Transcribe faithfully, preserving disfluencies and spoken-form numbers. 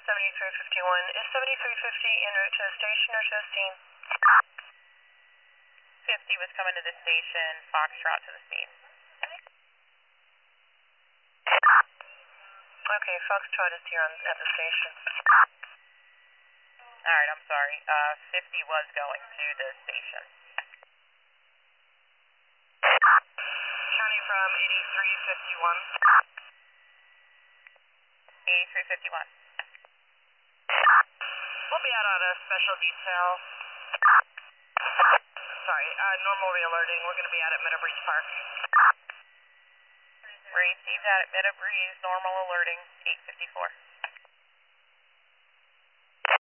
seventy-three fifty-one. Is seventy-three fifty en route to the station or to the scene? fifty was coming to the station, Foxtrot to the scene. Okay, Foxtrot is here on, at the station. Alright, I'm sorry. Uh, fifty was going to the station. County from eighty-three fifty-one. eighty-three fifty-one. We'll be out on a special detail. Sorry, uh, normal re-alerting. We're going to be out at Meadow Breeze Park. Received out at Meadow Breeze, normal alerting, eight fifty-four.